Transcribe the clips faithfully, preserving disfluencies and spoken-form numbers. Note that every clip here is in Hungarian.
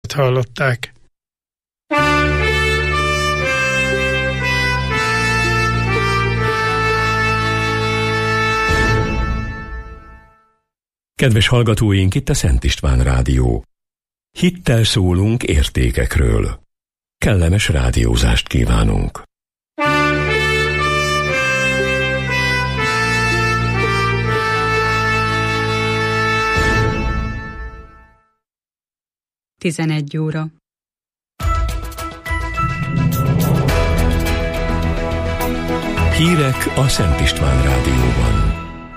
hallották. Kedves hallgatóink, itt a Szent István Rádió. Hittel szólunk értékekről. Kellemes rádiózást kívánunk. tizenegy óra. Hírek a Szent István Rádióban.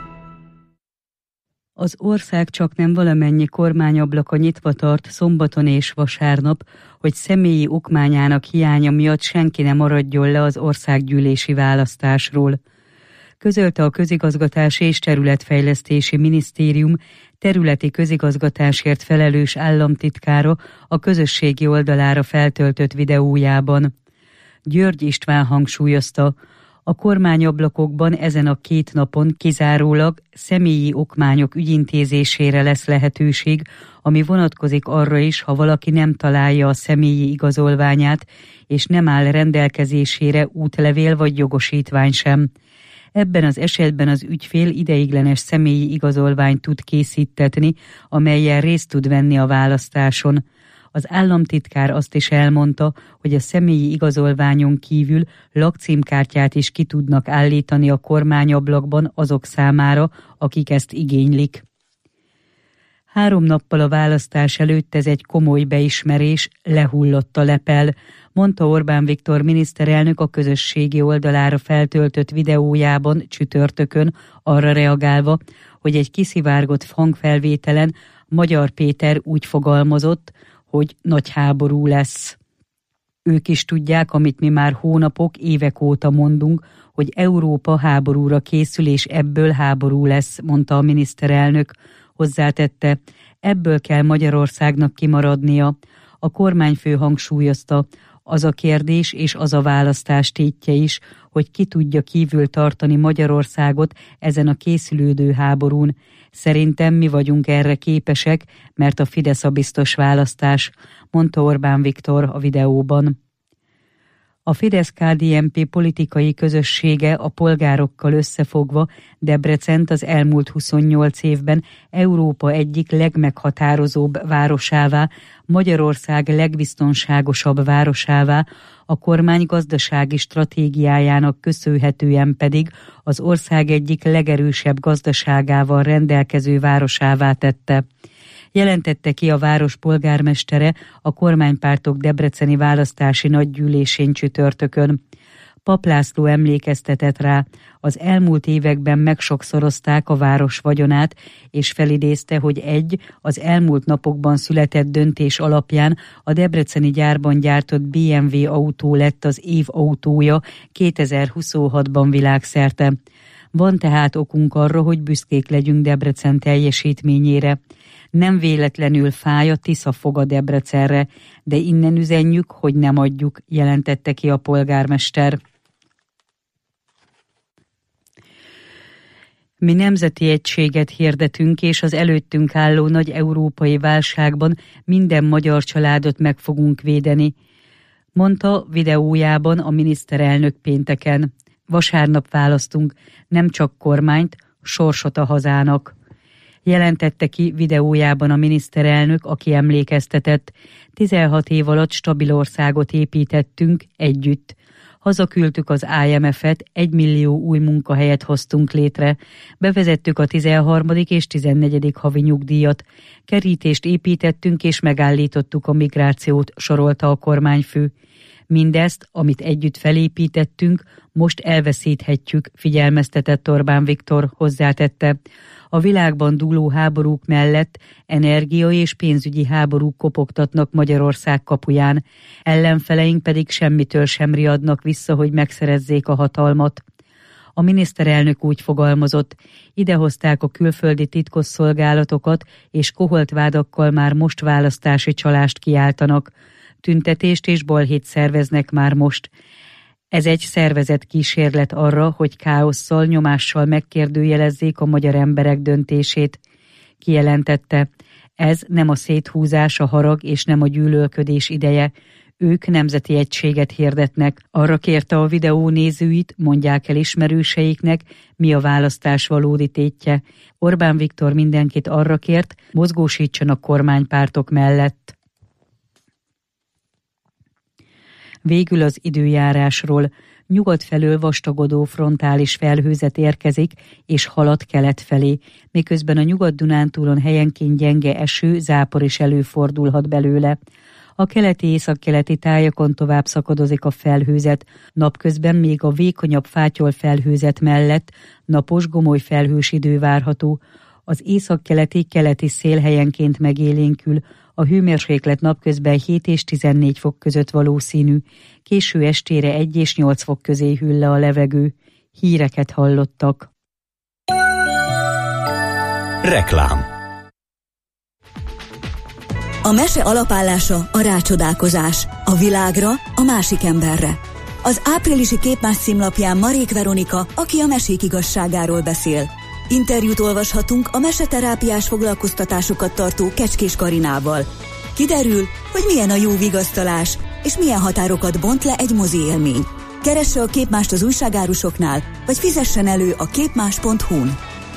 Az ország csaknem valamennyi kormányablaka nyitva tart szombaton és vasárnap, hogy személyi okmányának hiánya miatt senki ne maradjon le az országgyűlési választásról. Közölte a Közigazgatási és Területfejlesztési Minisztérium területi közigazgatásért felelős államtitkára a közösségi oldalára feltöltött videójában. György István hangsúlyozta, a kormányablakokban ezen a két napon kizárólag személyi okmányok ügyintézésére lesz lehetőség, ami vonatkozik arra is, ha valaki nem találja a személyi igazolványát, és nem áll rendelkezésére útlevél vagy jogosítvány sem. Ebben az esetben az ügyfél ideiglenes személyi igazolványt tud készítetni, amellyel részt tud venni a választáson. Az államtitkár azt is elmondta, hogy a személyi igazolványon kívül lakcímkártyát is ki tudnak állítani a kormányablakban azok számára, akik ezt igénylik. Három nappal a választás előtt ez egy komoly beismerés, lehullott a lepel, mondta Orbán Viktor miniszterelnök a közösségi oldalára feltöltött videójában csütörtökön, arra reagálva, hogy egy kiszivárgott hangfelvételen Magyar Péter úgy fogalmazott, hogy nagy háború lesz. Ők is tudják, amit mi már hónapok, évek óta mondunk, hogy Európa háborúra készül, és ebből háború lesz, mondta a miniszterelnök. Hozzátette, ebből kell Magyarországnak kimaradnia. A kormányfő hangsúlyozta, az a kérdés és az a választás tétje is, hogy ki tudja kívül tartani Magyarországot ezen a készülődő háborún. Szerintem mi vagyunk erre képesek, mert a Fidesz a biztos választás, mondta Orbán Viktor a videóban. A Fidesz-ká dé en pé politikai közössége a polgárokkal összefogva Debrecent az elmúlt huszonnyolc évben Európa egyik legmeghatározóbb városává, Magyarország legbiztonságosabb városává, a kormány gazdasági stratégiájának köszönhetően pedig az ország egyik legerősebb gazdaságával rendelkező városává tette. Jelentette ki a város polgármestere a kormánypártok debreceni választási nagygyűlésén csütörtökön. Pap László emlékeztetett rá, az elmúlt években megsokszorozták a város vagyonát, és felidézte, hogy egy, az elmúlt napokban született döntés alapján a debreceni gyárban gyártott bé em vé autó lett az év autója kétezer-huszonhatban világszerte. Van tehát okunk arra, hogy büszkék legyünk Debrecen teljesítményére. Nem véletlenül fáj a Tisza fog a Debrecenre, de innen üzenjük, hogy nem adjuk, jelentette ki a polgármester. Mi nemzeti egységet hirdetünk, és az előttünk álló nagy európai válságban minden magyar családot meg fogunk védeni, mondta videójában a miniszterelnök pénteken. Vasárnap választunk, nem csak kormányt, sorsot a hazának. Jelentette ki videójában a miniszterelnök, aki emlékeztetett, tizenhat év alatt stabil országot építettünk együtt. Hazaküldtük az i em ef-et, egy millió új munkahelyet hoztunk létre, bevezettük a tizenharmadik és tizennegyedik havi nyugdíjat, kerítést építettünk és megállítottuk a migrációt, sorolta a kormányfő. Mindezt, amit együtt felépítettünk, most elveszíthetjük, figyelmeztetett Orbán Viktor, hozzátette. A világban dúló háborúk mellett energia- és pénzügyi háborúk kopogtatnak Magyarország kapuján, ellenfeleink pedig semmitől sem riadnak vissza, hogy megszerezzék a hatalmat. A miniszterelnök úgy fogalmazott, idehozták a külföldi titkosszolgálatokat, és koholt vádakkal már most választási csalást kiáltanak. Tüntetést és balhét szerveznek már most. Ez egy szervezett kísérlet arra, hogy káosszal, nyomással megkérdőjelezzék a magyar emberek döntését. Kijelentette, Ez nem a széthúzás, a harag és nem a gyűlölködés ideje. Ők nemzeti egységet hirdetnek. Arra kérte a videó nézőit, mondják el ismerőseiknek, mi a választás valódi tétje. Orbán Viktor mindenkit arra kért, mozgósítsanak kormánypártok mellett. Végül az időjárásról. Nyugat felől vastagodó frontális felhőzet érkezik és halad kelet felé, miközben a Nyugat-Dunántúlon helyenként gyenge eső, zápor is előfordulhat belőle. A keleti-északkeleti tájakon tovább szakadozik a felhőzet, napközben még a vékonyabb fátyol felhőzet mellett napos, gomoly felhős idő várható. Az északkeleti keleti szél helyenként megélénkül, a hőmérséklet napközben hét és tizennégy fok között valószínű, késő estére egy és nyolc fok közé hűl le a levegő. Híreket hallottak. Reklám. A mese alapállása a rácsodálkozás, a világra, a másik emberre. Az áprilisi Képmás címlapján Marék Veronika, aki a mesék igazságáról beszél. Interjút olvashatunk a meseterápiás foglalkoztatásokat tartó Kecskés Karinával. Kiderül, hogy milyen a jó vigasztalás, és milyen határokat bont le egy mozi élmény. Keresse a Képmást az újságárusoknál, vagy fizessen elő a képmás pont hu-n.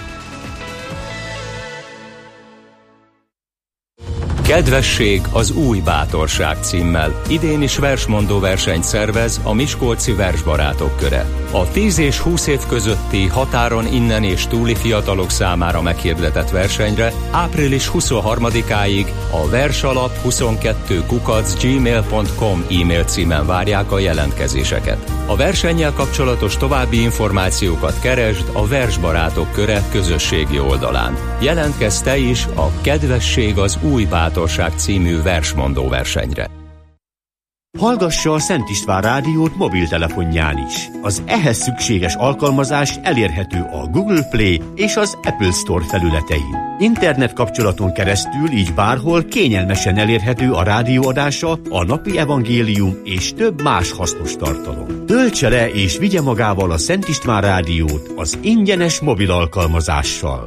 Kedvesség az új bátorság címmel idén is versmondó versenyt szervez a Miskolci Versbarátok Köre. A tíz és húsz év közötti határon innen és túli fiatalok számára meghirdetett versenyre április huszonharmadikáig a versalap huszonkettő kukac gmail pont com e-mail címen várják a jelentkezéseket. A versennyel kapcsolatos további információkat keresd a Versbarátok Köre közösségi oldalán. Jelentkezz te is a Kedvesség az új bátorság című versmondó versenyre. Hallgassa a Szent István rádiót mobiltelefonján is. Az ehhez szükséges alkalmazás elérhető a Google Play és az Apple Store felületein. Internet kapcsolaton keresztül így bárhol kényelmesen elérhető a rádióadása, a napi evangélium és több más hasznos tartalom. Töltse le és vigye magával a Szent István rádiót az ingyenes mobil alkalmazással.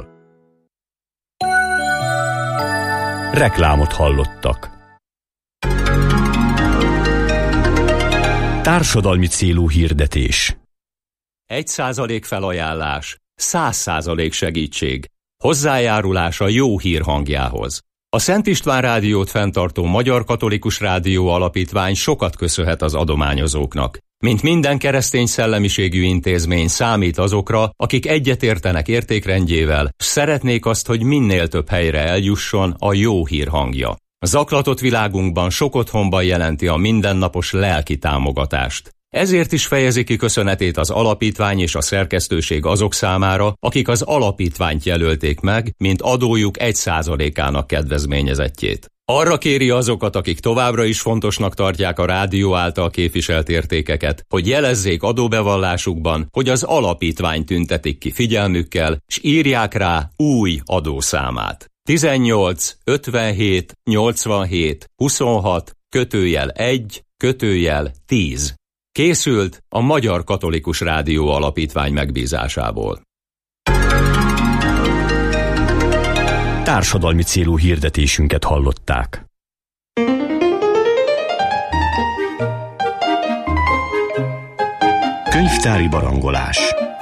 Reklámot hallottak. Társadalmi célú hirdetés. Egy százalék felajánlás, száz százalék segítség, hozzájárulás a jó hír hangjához. A Szent István rádiót fenntartó Magyar Katolikus Rádió Alapítvány sokat köszönhet az adományozóknak. Mint minden keresztény szellemiségű intézmény számít azokra, akik egyetértenek értékrendjével, s szeretnék azt, hogy minél több helyre eljusson a jó hír hangja. A zaklatott világunkban sok otthonban jelenti a mindennapos lelki támogatást. Ezért is fejezi ki köszönetét az alapítvány és a szerkesztőség azok számára, akik az alapítványt jelölték meg, mint adójuk egy százalékának kedvezményezettjét. Arra kéri azokat, akik továbbra is fontosnak tartják a rádió által képviselt értékeket, hogy jelezzék adóbevallásukban, hogy az alapítvány tüntetik ki figyelmükkel, s írják rá új adószámát. tizennyolc ötvenhét nyolcvanhét huszonhat kötőjel egy kötőjel tíz. Készült a Magyar Katolikus Rádió Alapítvány megbízásából. Társadalmi célú hirdetésünket hallották. Könyvtári barangolás.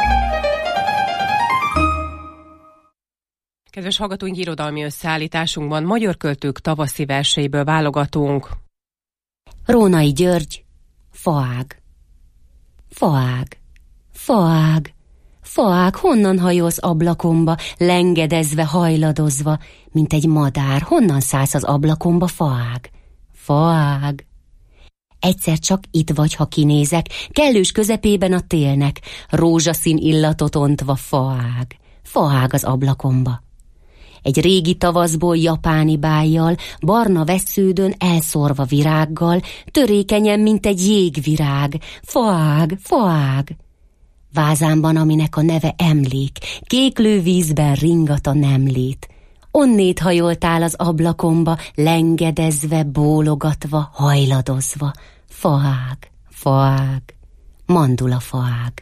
Kedves hallgatóink, irodalmi összeállításunkban magyar költők tavaszi verseiből válogatunk. Rónai György, Faág. Faág, faág, faág, honnan hajolsz ablakomba, lengedezve, hajladozva, mint egy madár, honnan szállsz az ablakomba, faág? Faág. Egyszer csak itt vagy, ha kinézek, kellős közepében a télnek, rózsaszín illatot ontva, faág, faág az ablakomba. Egy régi tavaszból japáni bájjal, barna vessződön elszórva virággal, törékenyen, mint egy jégvirág, faág, faág. Vázámban, aminek a neve emlék, kéklő vízben ringat a nemlét. Onnét hajoltál az ablakomba, lengedezve, bólogatva, hajladozva. Faág, faág, mandula faág.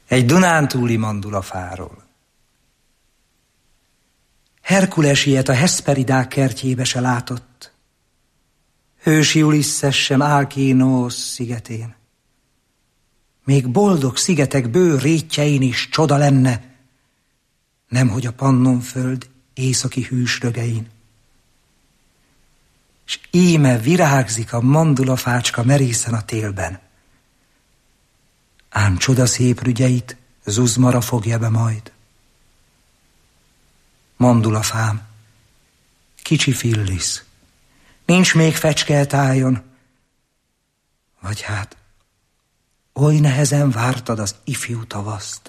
egy dunántúli mandulafáról. Herkules ilyet a Hesperidák kertjébe se látott, hősi Ulisszes sem Alkinosz szigetén. Még boldog szigetek bő rétjein is csoda lenne, nemhogy a Pannonföld északi hűsrögein. S íme virágzik a mandulafácska merészen a télben. Ám csodaszép rügyeit Zuzmara fogja be majd. Mandulafám, kicsi Phyllis, nincs még fecske tájon, vagy hát oly nehezen vártad az ifjú tavaszt.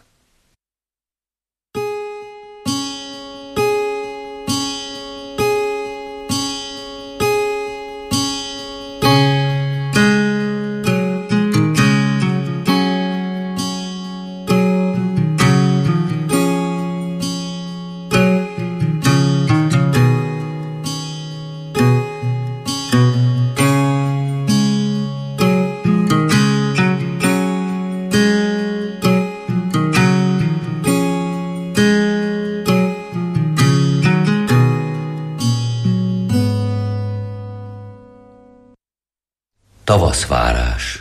Tavaszvárás.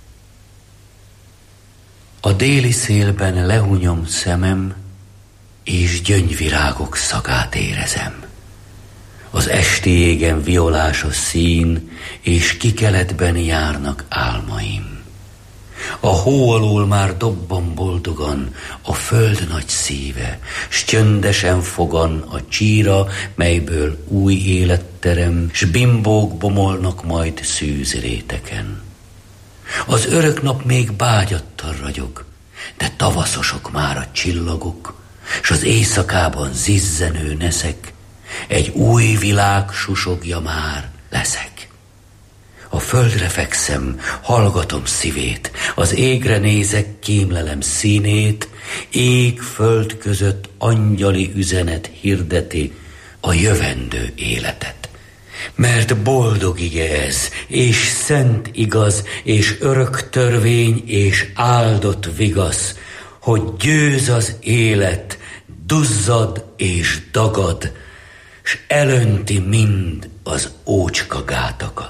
A déli szélben lehunyom szemem, és gyöngyvirágok szagát érezem. Az esti égen violás a szín, és kikeletben járnak álmaim. A hó alól már dobban boldogan a föld nagy szíve, s csöndesen fogan a csíra, melyből új élet terem, s bimbók bomolnak majd szűz réteken. Az örök nap még bágyattal ragyog, de tavaszosok már a csillagok, s az éjszakában zizzenő neszek, egy új világ susogja már leszek. A földre fekszem, hallgatom szívét, az égre nézek, kémlelem színét, ég-föld között angyali üzenet hirdeti a jövendő életet. Mert boldog ige ez, és szent igaz, és örök törvény, és áldott vigasz, hogy győz az élet, duzzad és dagad, s elönti mind az ócska gátakat.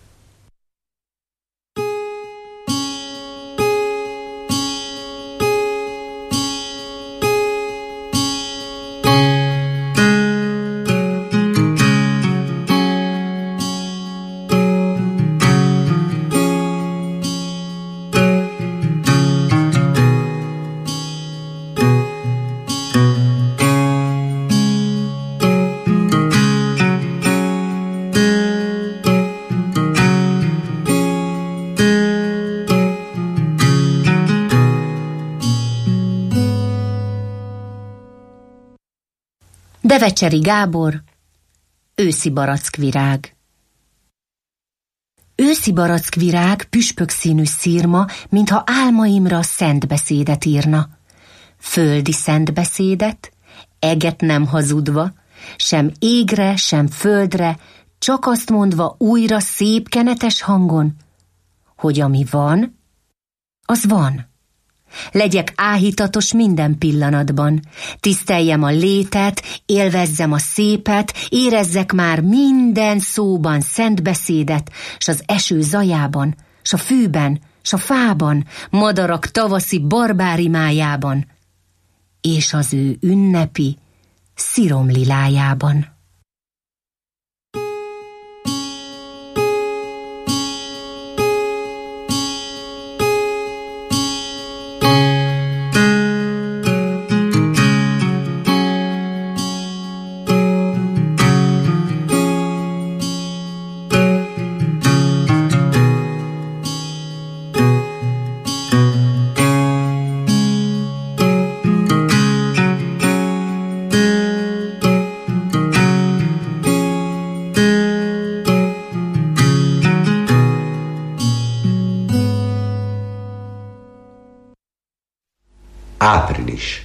Devecseri Gábor, őszi barackvirág. Őszi barackvirág püspök színű szírma, mintha álmaimra szent beszédet írna. Földi szent beszédet, eget nem hazudva, sem égre, sem földre, csak azt mondva újra szép kenetes hangon, hogy ami van, az van. Legyek áhítatos minden pillanatban, tiszteljem a létet, élvezzem a szépet, érezzek már minden szóban szent beszédet, s az eső zajában, s a fűben, s a fában, madarak tavaszi barbárimájában, és az ő ünnepi sziromlilájában. Április.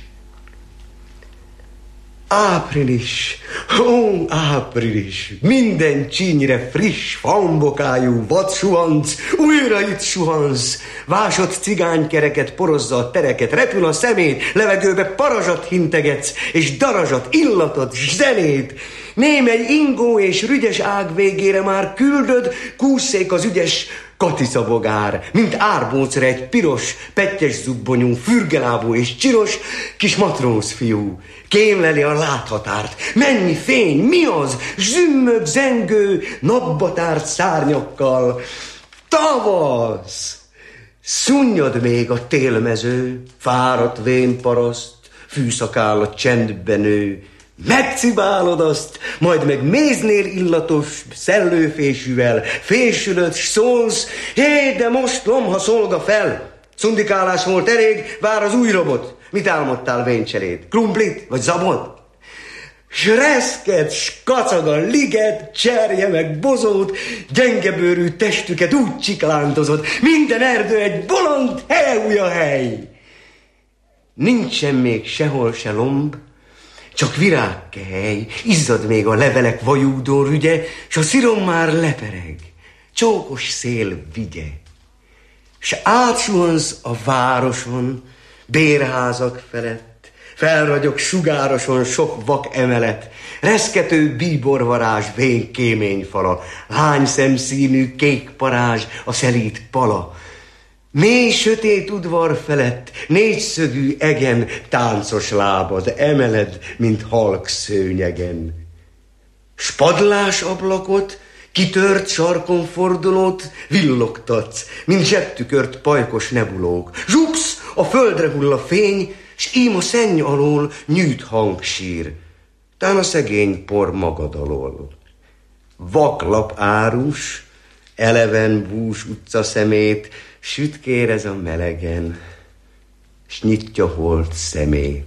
Április, ó, április, minden csínyre friss, fambokájú vadsuhanc, új újra itt suhansz. Vásott cigánykereket porozza a tereket, repül a szemét, levegőbe parazsat hintegetsz, és darazsat, illatot, zenét. Némely ingó és rügyes ág végére már küldöd, kúszék az ügyes katicabogár, mint árbócra egy piros, pettyes zubbonyú, fürgelábú és csiros kis matróz fiú. Kémleli a láthatárt. Mennyi fény, mi az? Zümmög, zengő, napba tárt szárnyakkal. Tavasz! Szunnyad még a télmező, fáradt vén paraszt, fűszakállat csendben nő. Megcibálod azt, majd meg méznél illatos szellőfésűvel fésülöd, s szólsz, hé, de most lomha szolga fel. Szundikálás volt elég, vár az új robot. Mit álmodtál véncselét? Krumplit vagy zabot? S reszked, s kacag a liget, cserje meg bozót, gyengebőrű testüket úgy csiklántozott, minden erdő egy bolond helyúja hely. Nincsen még sehol se lomb, csak virágkehely, izzad még a levelek vajúdó rügye, s a szirom már lepereg, csókos szél vigye. S átsuhansz a városon, bérházak felett, felragyog sugároson sok vak emelet, reszkető bíborvarázs vén kéményfala, lányszemszínű kék parázs a szelíd pala. Mély sötét udvar felett, négyszögű egen táncos lábad emeled, mint halk szőnyegen. S padlás ablakot, kitört sarkon fordulót villogtatsz, mint zsebtükört pajkos nebulók. Zsupsz, a földre hull a fény, s ím a szenny alól nyűt hangsír, tán a szegény por magad alól. Vaklap árus, eleven bús utca szemét, süt kérez a melegen, s nyitja holt szemét.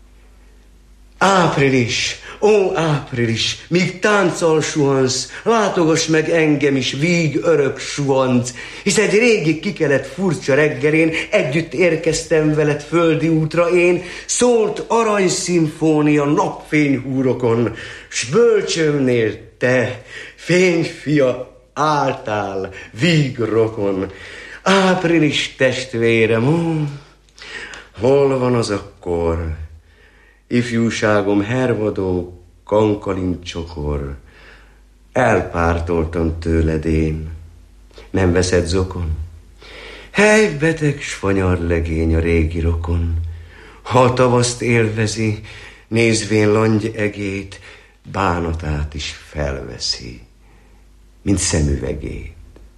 Április, ó április, míg tánccal suhansz, látogass meg engem is, víg örök suhanc, hisz egy régi kikelet furcsa reggelén együtt érkeztem veled földi útra én, szólt aranyszimfónia napfényhúrokon, s bölcsömnél te, fényfia, álltál vígrokon. Április testvérem, ó, hol van az akkor? Ifjúságom hervadó, kankalincsokor, elpártoltam tőled én, nem veszed zokon? Hely, beteg, s fanyar legény a régi rokon, ha a tavaszt élvezi, nézvén langy egét, bánatát is felveszi, mint szemüvegét.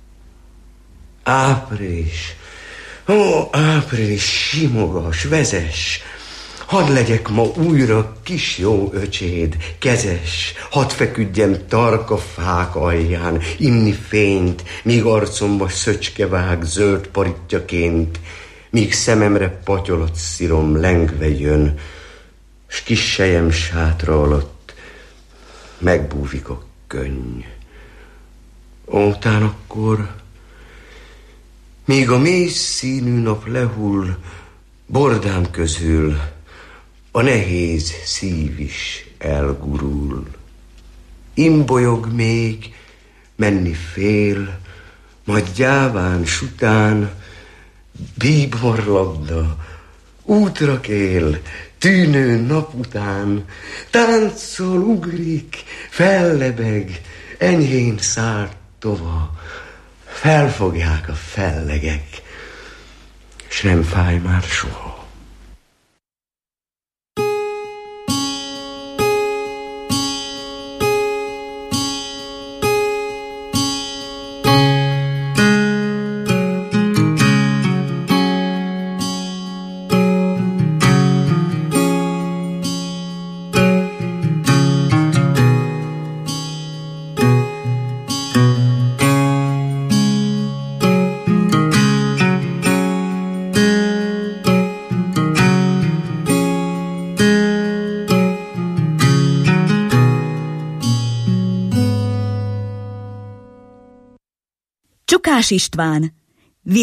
Április, ó, április, simogas, vezess, hadd legyek ma újra kis jó öcséd, kezes, hadd feküdjem tarka fák alján, inni fényt, míg arcomba szöcske vág zöld paritjaként, míg szememre patyolott szirom lengve jön, s kis sejem sátra alatt megbúvik a könny. Ótán akkor, míg a mély színű nap lehull, bordám közül a nehéz szív is elgurul. Imbolyog még, menni fél, majd gyáván sután, bíborlabda, útra kél, tűnő nap után, táncol, ugrik, fellebeg, enyhén szállt tova, felfogják a fellegek, s nem fáj már soha. Csukás István,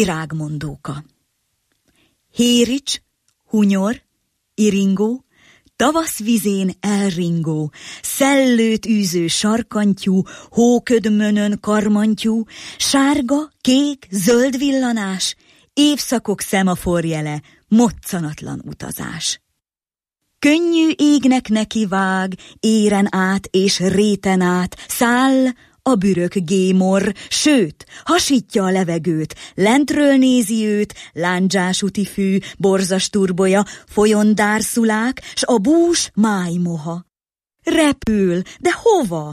virágmondóka. Hérics, hunyor, iringó, Tavasz vizén elringó, szellőt űző sarkantyú, hóködmönön karmantyú, sárga, kék, zöld villanás, évszakok szemaforjele, moccanatlan utazás. Könnyű égnek neki vág, éren át és réten át, száll a bürök gémor, sőt, hasítja a levegőt, lentről nézi őt, lándzsás úti fű, borzas turbolya, folyondárszulák, s a bús májmoha. Repül, de hova?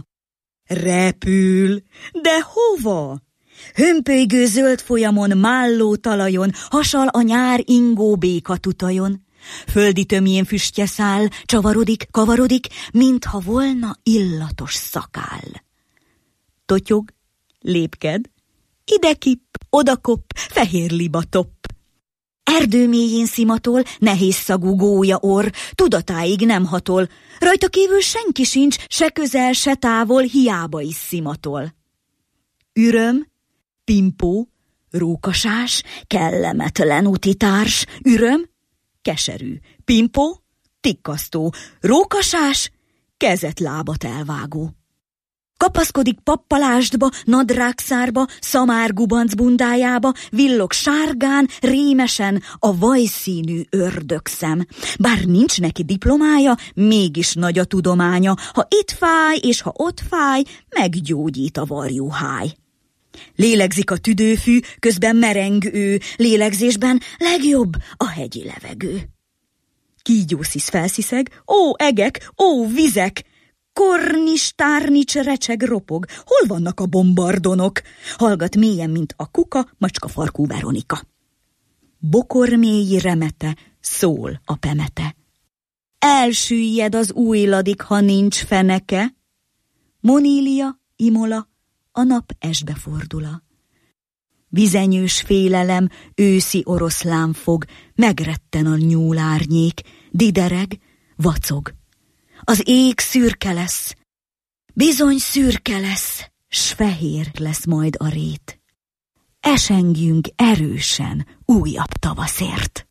Repül, de hova? Hömpölygő zöld folyamon, málló talajon, hasal a nyár ingó békatutajon. Földi tömjén füstje száll, csavarodik, kavarodik, mintha volna illatos szakál. Totyog, lépked, ide kipp, oda kopp, fehér liba topp. Erdő mélyén szimatol, nehéz szagú gólya orr, tudatáig nem hatol, rajta kívül senki sincs, se közel, se távol, hiába is szimatol. Üröm, pimpó, rókasás, kellemetlen utitárs, üröm, keserű, pimpó, tikkasztó, rókasás, kezet-lábat elvágó. Kapaszkodik pappalástba, nadrágszárba, szamárgubanc bundájába, villog sárgán, rémesen a vajszínű ördögszem. Bár nincs neki diplomája, mégis nagy a tudománya, ha itt fáj és ha ott fáj, meggyógyít a varjúháj. Lélegzik a tüdőfű, közben mereng ő, lélegzésben legjobb a hegyi levegő. Kígyószisz felsziszeg, ó egek, ó vizek, kornis, tárnics, recseg, ropog, hol vannak a bombardonok? Hallgat mélyen, mint a kuka, macska farkú Veronika. Bokor mély remete, szól a pemete. Elsüllyed az újladik, ha nincs feneke. Monília, Imola, a nap esbe fordula. Vizenyős félelem, őszi oroszlán fog, megretten a nyúlárnyék, didereg, vacog. Az ég szürke lesz, bizony szürke lesz, s fehér lesz majd a rét. Esengjünk erősen újabb tavaszért.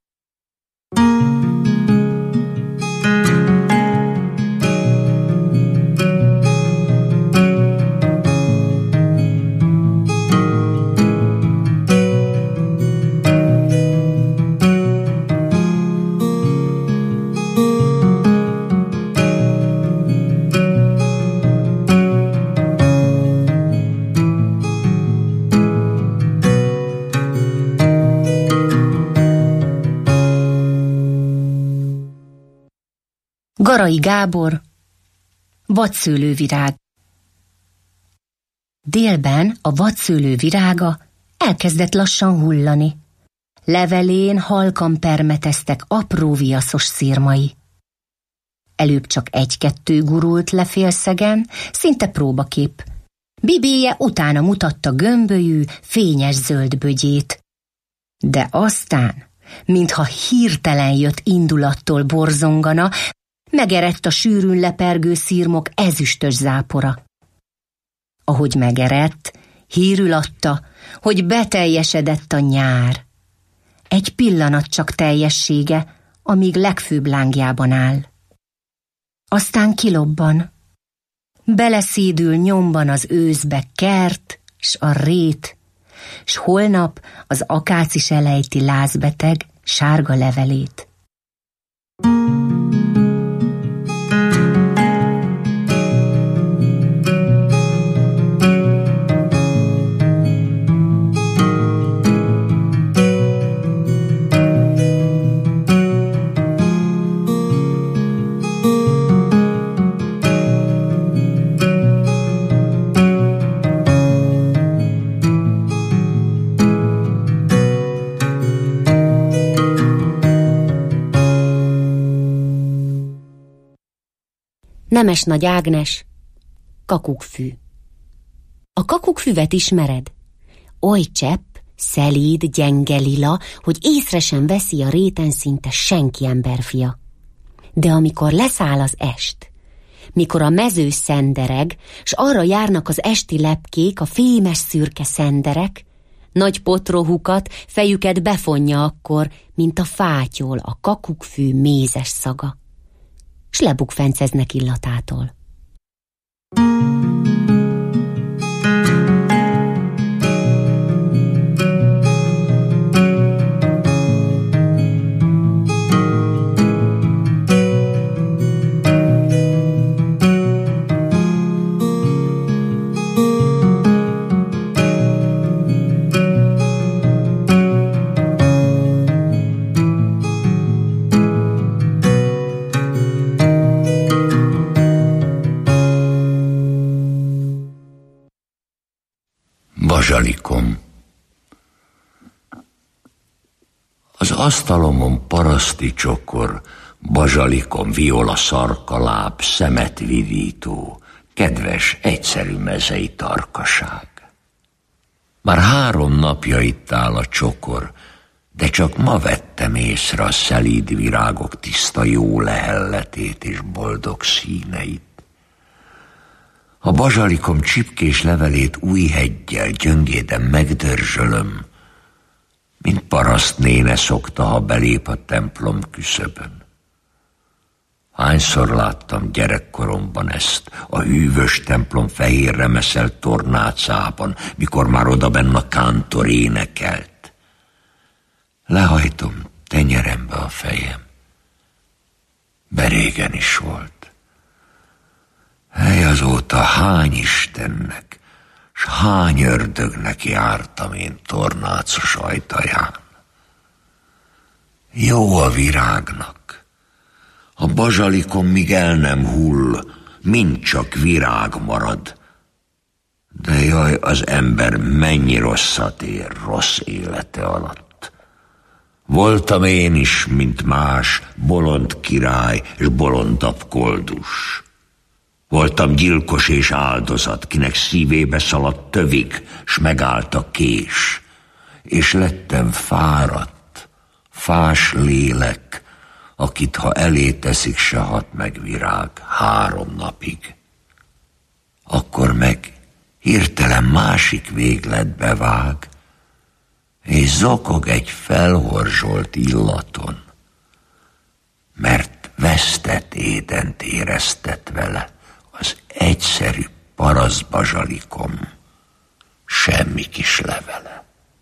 Garai Gábor, vadszőlővirág. Délben a vadszőlő virága elkezdett lassan hullani. Levelén halkan permeteztek apró viaszos szirmai. Előbb csak egy-kettő gurult le félszegen, szinte próbakép. Bibéje utána mutatta gömbölyű, fényes zöld bögyét. De aztán, mintha hirtelen jött indulattól borzongana, megerett a sűrűn lepergő szirmok ezüstös zápora. Ahogy megerett, hírül adta, hogy beteljesedett a nyár. Egy pillanat csak teljessége, amíg legfőbb lángjában áll. Aztán kilobban. Beleszédül nyomban az őszbe kert, s a rét, s holnap az akácis elejti lázbeteg sárga levelét. Nemes Nagy Ágnes, kakukkfű. A kakukkfüvet ismered? Oly csepp, szelíd, gyenge lila, hogy észre sem veszi a réten szinte senki emberfia. De amikor leszáll az est, mikor a mező szendereg, s arra járnak az esti lepkék, a fémes szürke szenderek, nagy potrohukat, fejüket befonja akkor, mint a fátyol a kakukkfű mézes szaga. s lebukfenceznek illatától. Bazsalikom. Az asztalomon paraszti csokor, bazsalikom, viola, szarkaláb, szemet vidító, kedves, egyszerű mezei tarkaság. Már három napja itt áll a csokor, de csak ma vettem észre a szelíd virágok tiszta jó lehelletét és boldog színeit. A bazsalikom csipkés levelét új heggyel gyöngéden megdörzsölöm, mint parasztnéne szokta, ha belép a templom küszöbön. Hányszor láttam gyerekkoromban ezt a hűvös templom fehér remeszelt tornácában, mikor már odabenn a kántor énekelt. Lehajtom tenyerembe a fejem. Berégen is volt. Hely, azóta hány istennek, s hány ördögnek jártam én tornácos ajtaján. Jó a virágnak. A bazsalikom míg el nem hull, mind csak virág marad. De jaj, az ember mennyi rosszat ér rossz élete alatt. Voltam én is, mint más, bolond király és bolondabb koldus. Voltam gyilkos és áldozat, kinek szívébe szaladt tövig, s megállt a kés. És lettem fáradt, fás lélek, akit ha elé teszik, se hat meg virág három napig. Akkor meg hirtelen másik végletbe vág, és zokog egy felhorzsolt illaton, mert vesztett édent éreztet vele az egyszerű paraszt bazsalikom, semmi kis levele.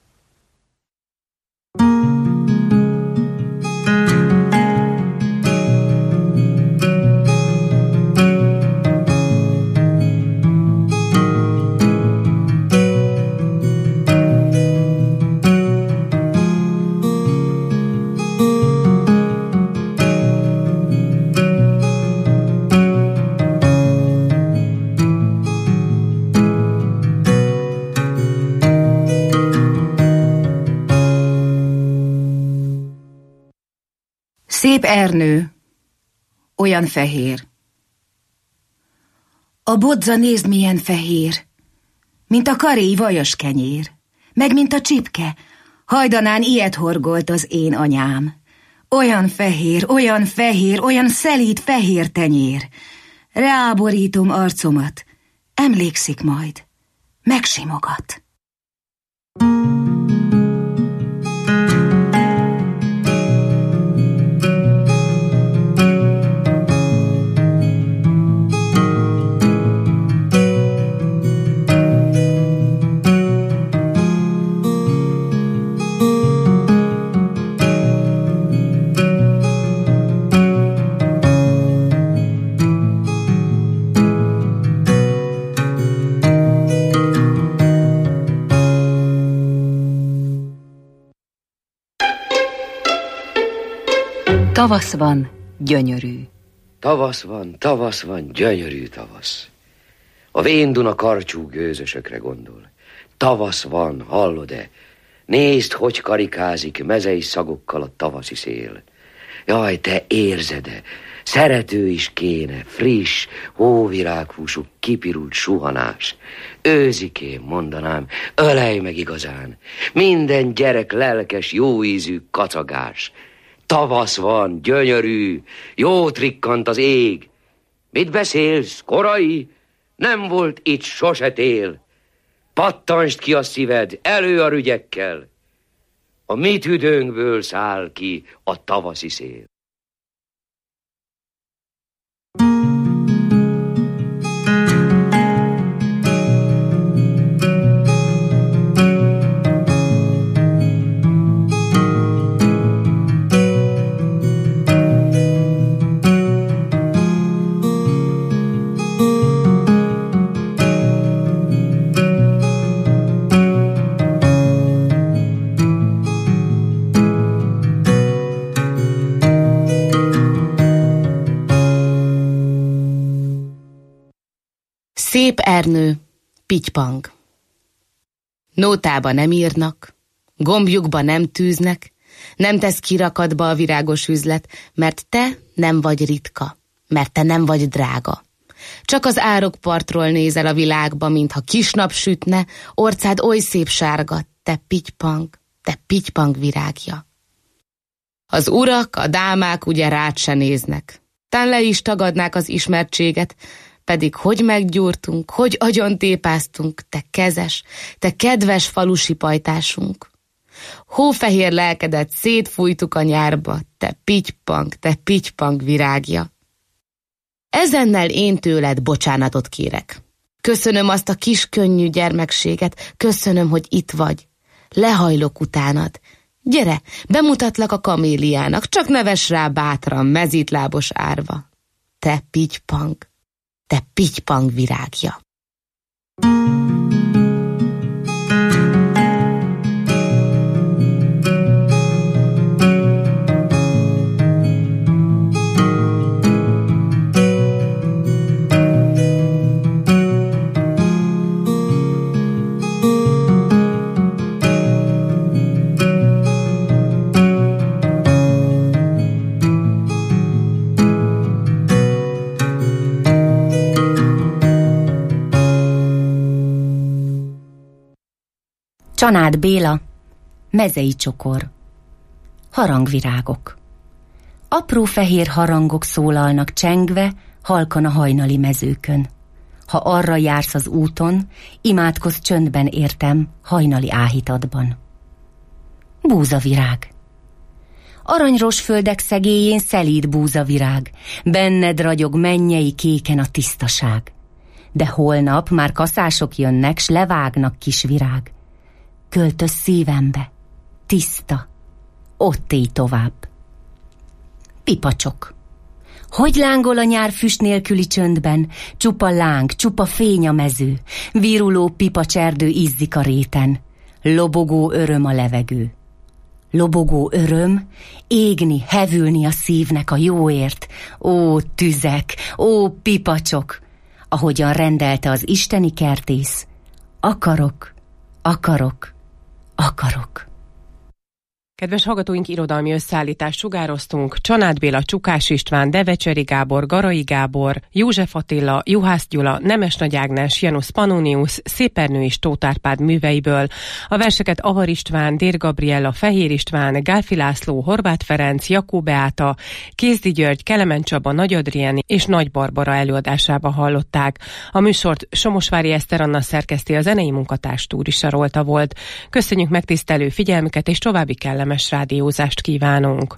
Szép Ernő, olyan fehér. A bodza nézd milyen fehér, mint a karéj vajas kenyér, meg mint a csipke, hajdanán ilyet horgolt az én anyám. Olyan fehér, olyan fehér, olyan szelíd fehér tenyér. Ráborítom arcomat, emlékszik majd, megsimogat. Tavasz van, gyönyörű. Tavasz van, tavasz van, gyönyörű tavasz. A vén Duna karcsú gőzösökre gondol. Tavasz van, hallod-e? Nézd, hogy karikázik mezei szagokkal a tavaszi szél. Jaj, te érzed-e? Szerető is kéne, friss, hóvirághúsú, kipirult suhanás. Őzikém, mondanám, ölej meg igazán. Minden gyerek lelkes, jóízű kacagás. Tavasz van, gyönyörű, jó trikkant az ég. Mit beszélsz, korai? Nem volt itt sose tél. Pattansd ki a szíved, elő a rügyekkel. A mi tüdőnkből száll ki a tavaszi szél. Szép Ernő, pittypang. Nótába nem írnak, gombjukba nem tűznek, nem tesz kirakatba a virágos üzlet, mert te nem vagy ritka, mert te nem vagy drága. Csak az árokpartról nézel a világba, mintha kisnap sütne, orcád oly szép sárga, te pittypang, te pittypang virágja. Az urak, a dámák ugye rád se néznek, tán le is tagadnák az ismertséget, pedig hogy meggyúrtunk, hogy agyontépáztunk, te kezes, te kedves falusi pajtásunk. Hófehér lelkedet szétfújtuk a nyárba, te pittypang, te pittypang virágja. Ezennel én tőled bocsánatot kérek. Köszönöm azt a kis könnyű gyermekséget, köszönöm, hogy itt vagy. Lehajlok utánad. Gyere, bemutatlak a kaméliának, csak neves rá bátran, mezítlábos árva. Te pittypang, te pittypang virágja. Csanád Béla, mezei csokor. Harangvirágok. Apró fehér harangok szólalnak csengve, halkan a hajnali mezőkön. Ha arra jársz az úton, imádkozz csöndben értem hajnali áhítatban. Búzavirág. Aranyros földek szegélyén szelíd búzavirág, benned ragyog mennyei kéken a tisztaság. De holnap már kaszások jönnek, s levágnak kis virág. Költöz szívembe, tiszta, ott élj tovább. Pipacsok. Hogy lángol a nyár füst nélküli csöndben, csupa láng, csupa fény a mező, viruló pipacserdő izzik a réten, lobogó öröm a levegő. Lobogó öröm, égni, hevülni a szívnek a jóért, ó tüzek, ó pipacsok, ahogyan rendelte az isteni kertész, akarok, akarok, akarok. Kedves hallgatóink, irodalmi összeállítást sugároztunk. Csanád Béla, Csukás István, Devecseri Gábor, Garai Gábor, József Attila, Juhász Gyula, Nemes Nagy Ágnes, Janusz Pannonius, Szép Ernő és Tóth Árpád műveiből. A verseket Avar István, Dér Gabriella, Fehér István, Gálfi László, Horváth Ferenc, Jakó Beáta, Kézdi György, Kelemen Csaba, Nagy Adrien és Nagy Barbara előadásába hallották. A műsort Somosvári Eszter Anna szerkeszti, a zenei munkatárs Túri Sarolta volt. Köszönjük megtisztelő figyelmüket, és további kellemes rádiózást kívánunk.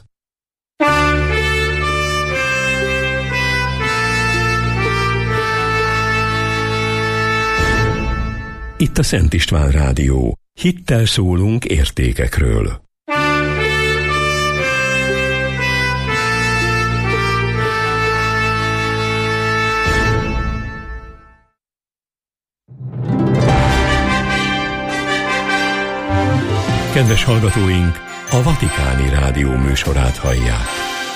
Itt a Szent István Rádió. Hittel szólunk értékekről. Kedves hallgatóink, a Vatikáni Rádió műsorát hallják.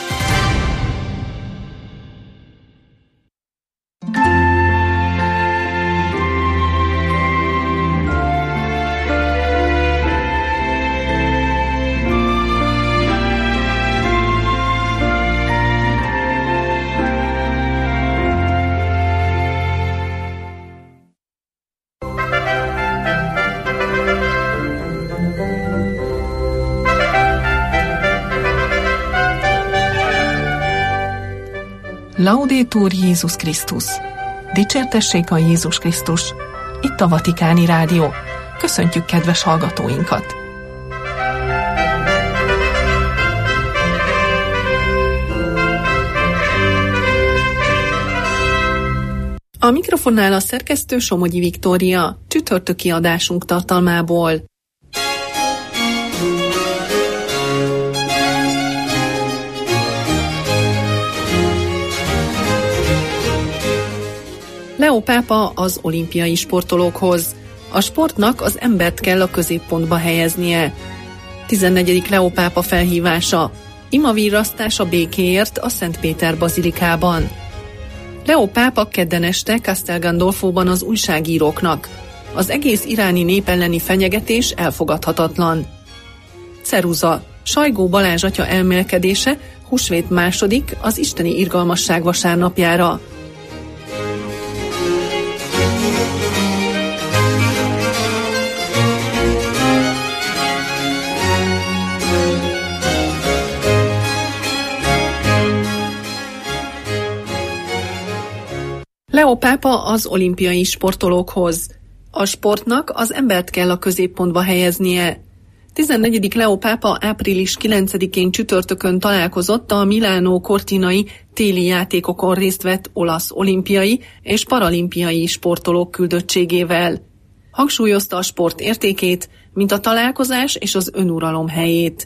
Laudetur Jézus Krisztus! Dicsértessék a Jézus Krisztus! Itt a Vatikáni Rádió. Köszöntjük kedves hallgatóinkat! A mikrofonnál a szerkesztő Somogyi Viktória, csütörtöki adásunk tartalmából. Leó pápa az olimpiai sportolókhoz. A sportnak az embert kell a középpontba helyeznie. tizennegyedik Leó pápa felhívása. Imavirrasztás a békéért a Szent Péter bazilikában. Leó pápa kedden este Castel Gandolfóban az újságíróknak: az egész iráni nép elleni fenyegetés elfogadhatatlan. Ceruza, Sajgó Balázs atya elmélkedése húsvét második, az isteni irgalmasság vasárnapjára. Leó pápa az olimpiai sportolókhoz: a sportnak az embert kell a középpontba helyeznie. tizennegyedik Leó pápa április kilencedikén csütörtökön találkozott a Milánó Cortinai téli játékokon részt vett olasz olimpiai és paralimpiai sportolók küldöttségével. Hangsúlyozta a sport értékét, mint a találkozás és az önuralom helyét.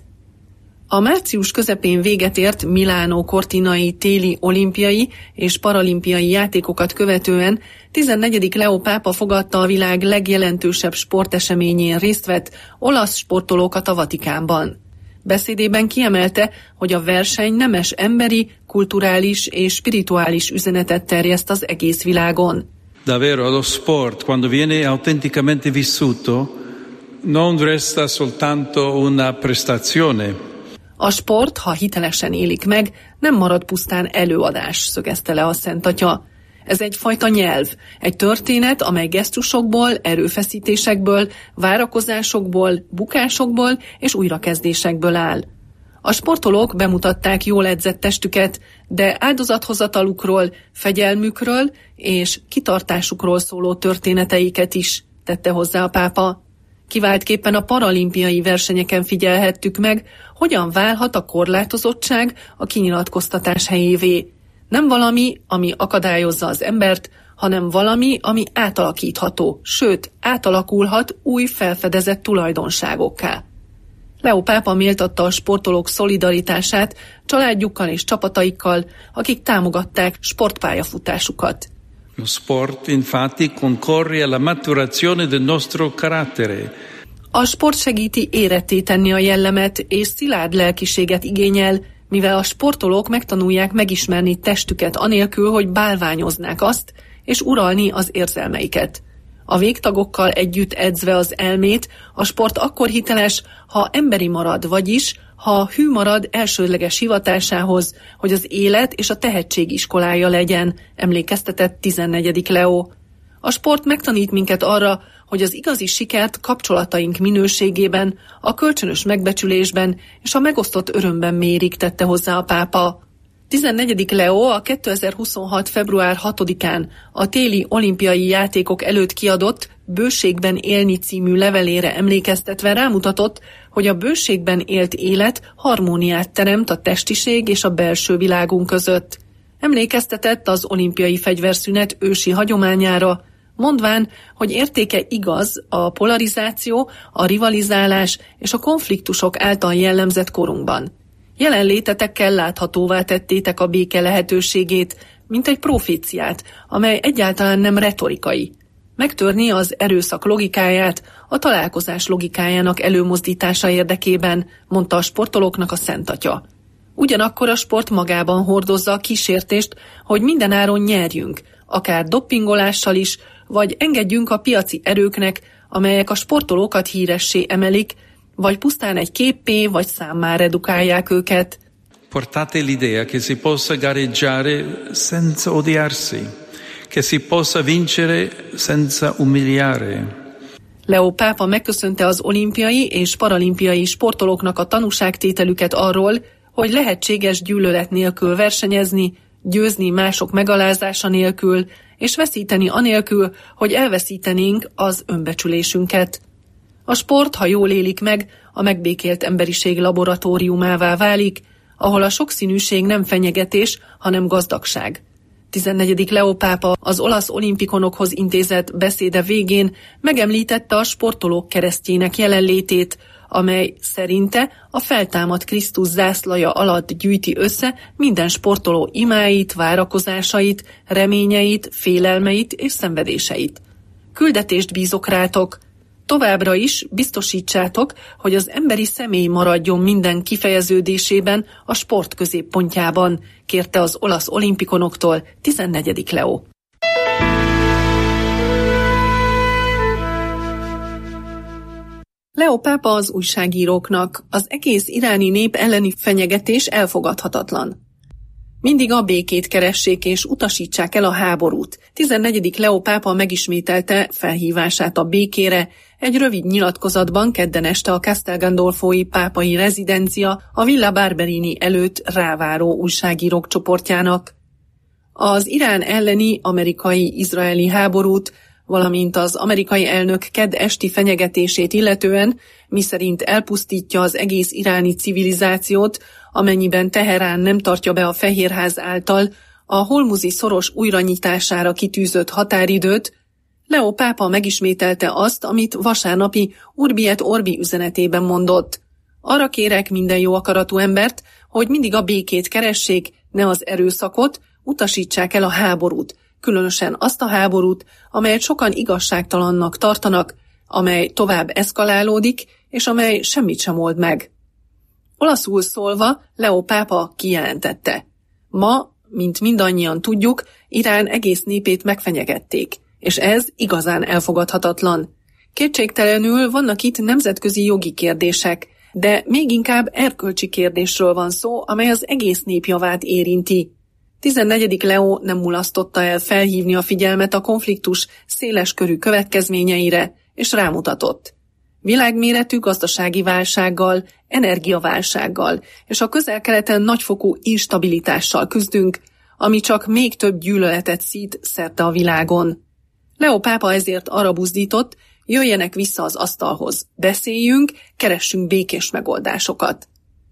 A március közepén véget ért Milánó Cortinai téli olimpiai és paralimpiai játékokat követően tizennegyedik Leó pápa fogadta a világ legjelentősebb sporteseményén részt vett olasz sportolókat a Vatikánban. Beszédében kiemelte, hogy a verseny nemes emberi, kulturális és spirituális üzenetet terjeszt az egész világon. Davvero lo sport, quando viene autenticamente vissuto, non resta soltanto una prestazione. A sport, ha hitelesen élik meg, nem marad pusztán előadás, szögezte le a Szent Atya. Ez egyfajta nyelv, egy történet, amely gesztusokból, erőfeszítésekből, várakozásokból, bukásokból és újrakezdésekből áll. A sportolók bemutatták jól edzett testüket, de áldozathozatalukról, fegyelmükről és kitartásukról szóló történeteiket is, tette hozzá a pápa. Kiváltképpen a paralimpiai versenyeken figyelhettük meg, hogyan válhat a korlátozottság a kinyilatkoztatás helyévé. Nem valami, ami akadályozza az embert, hanem valami, ami átalakítható, sőt, átalakulhat új felfedezett tulajdonságokká. Leó pápa méltatta a sportolók szolidaritását családjukkal és csapataikkal, akik támogatták sportpályafutásukat. Lo sport infatti concorre alla maturazione del nostro carattere. A sport segíti éretté tenni a jellemet és szilárd lelkiséget igényel, mivel a sportolók megtanulják megismerni testüket anélkül, hogy bálványoznák azt, és uralni az érzelmeiket. A végtagokkal együtt edzve az elmét, a sport akkor hiteles, ha emberi marad, vagyis ha hű marad elsődleges hivatásához, hogy az élet és a tehetség iskolája legyen, emlékeztetett tizennegyedik Leó. A sport megtanít minket arra, hogy az igazi sikert kapcsolataink minőségében, a kölcsönös megbecsülésben és a megosztott örömben mérik, tette hozzá a pápa. tizennegyedik Leó a kétezer-huszonhat február hatodikán a téli olimpiai játékok előtt kiadott Bőségben élni című levelére emlékeztetve rámutatott, hogy a bőségben élt élet harmóniát teremt a testiség és a belső világunk között. Emlékeztetett az olimpiai fegyverszünet ősi hagyományára, mondván, hogy értéke igaz a polarizáció, a rivalizálás és a konfliktusok által jellemzett korunkban. Jelenlétetekkel láthatóvá tettétek a béke lehetőségét, mint egy proféciát, amely egyáltalán nem retorikai. Megtörni az erőszak logikáját, a találkozás logikájának előmozdítása érdekében, mondta a sportolóknak a Szent Atya. Ugyanakkor a sport magában hordozza a kísértést, hogy mindenáron nyerjünk, akár doppingolással is, vagy engedjünk a piaci erőknek, amelyek a sportolókat híressé emelik, vagy pusztán egy képpé vagy számmá redukálják őket. Portate l'idea che si possa gareggiare senza odiarsi, che si possa vincere senza umiliare. Leó pápa megköszönte az olimpiai és paralimpiai sportolóknak a tanúságtételüket arról, hogy lehetséges gyűlölet nélkül versenyezni, győzni mások megalázása nélkül, és veszíteni anélkül, hogy elveszítenénk az önbecsülésünket. A sport, ha jól élik meg, a megbékélt emberiség laboratóriumává válik, ahol a sokszínűség nem fenyegetés, hanem gazdagság. tizennegyedik Leó pápa az olasz olimpikonokhoz intézett beszéde végén megemlítette a sportolók keresztjének jelenlétét, amely szerinte a feltámadt Krisztus zászlaja alatt gyűjti össze minden sportoló imáit, várakozásait, reményeit, félelmeit és szenvedéseit. Küldetést bízok rátok. Továbbra is biztosítsátok, hogy az emberi személy maradjon minden kifejeződésében a sport középpontjában, kérte az olasz olimpikonoktól tizennegyedik Leo. Leo pápa az újságíróknak: az egész iráni nép elleni fenyegetés elfogadhatatlan. Mindig a békét keressék és utasítsák el a háborút. tizennegyedik Leo pápa megismételte felhívását a békére egy rövid nyilatkozatban kedden este a Castel Gandolfoi pápai rezidencia a Villa Barberini előtt ráváró újságírók csoportjának. Az Irán elleni amerikai-izraeli háborút, valamint az amerikai elnök kedd esti fenyegetését illetően, miszerint elpusztítja az egész iráni civilizációt, amennyiben Teherán nem tartja be a Fehérház által a Hormuzi szoros újranyitására kitűzött határidőt, Leo pápa megismételte azt, amit vasárnapi Urbi et Orbi üzenetében mondott. Arra kérek minden jó akaratú embert, hogy mindig a békét keressék, ne az erőszakot, utasítsák el a háborút, különösen azt a háborút, amelyet sokan igazságtalannak tartanak, amely tovább eszkalálódik, és amely semmit sem old meg. Olaszul szólva Leo pápa kijelentette: ma, mint mindannyian tudjuk, Irán egész népét megfenyegették, és ez igazán elfogadhatatlan. Kétségtelenül vannak itt nemzetközi jogi kérdések, de még inkább erkölcsi kérdésről van szó, amely az egész nép javát érinti. tizennegyedik Leo nem mulasztotta el felhívni a figyelmet a konfliktus széleskörű következményeire, és rámutatott: világméretű gazdasági válsággal, energiaválsággal és a Közel-Keleten nagyfokú instabilitással küzdünk, ami csak még több gyűlöletet szít szerte a világon. Leo pápa ezért arra buzdított, jöjjenek vissza az asztalhoz, beszéljünk, keressünk békés megoldásokat.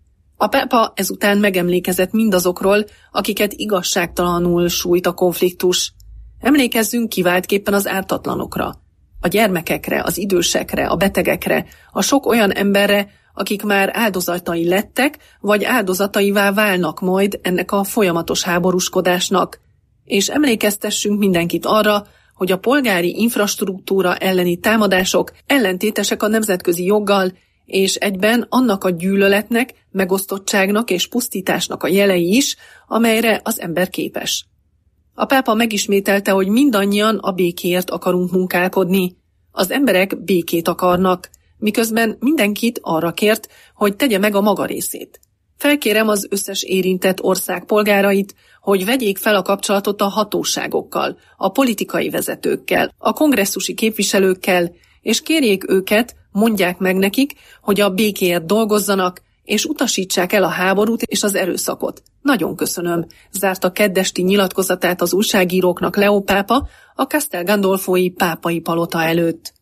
A pápa ezután megemlékezett mindazokról, akiket igazságtalanul sújt a konfliktus. Emlékezzünk kiváltképpen az ártatlanokra, a gyermekekre, az idősekre, a betegekre, a sok olyan emberre, akik már áldozatai lettek, vagy áldozataivá válnak majd ennek a folyamatos háborúskodásnak. És emlékeztessünk mindenkit arra, hogy a polgári infrastruktúra elleni támadások ellentétesek a nemzetközi joggal, és egyben annak a gyűlöletnek, megosztottságnak és pusztításnak a jelei is, amelyre az ember képes. A pápa megismételte, hogy mindannyian a békéért akarunk munkálkodni. Az emberek békét akarnak, miközben mindenkit arra kért, hogy tegye meg a maga részét. Felkérem az összes érintett ország polgárait, hogy vegyék fel a kapcsolatot a hatóságokkal, a politikai vezetőkkel, a kongresszusi képviselőkkel, és kérjék őket, mondják meg nekik, hogy a békéért dolgozzanak, és utasítsák el a háborút és az erőszakot. Nagyon köszönöm, zárta keddesti nyilatkozatát az újságíróknak Leo pápa a Castel Gandolfoi pápai palota előtt.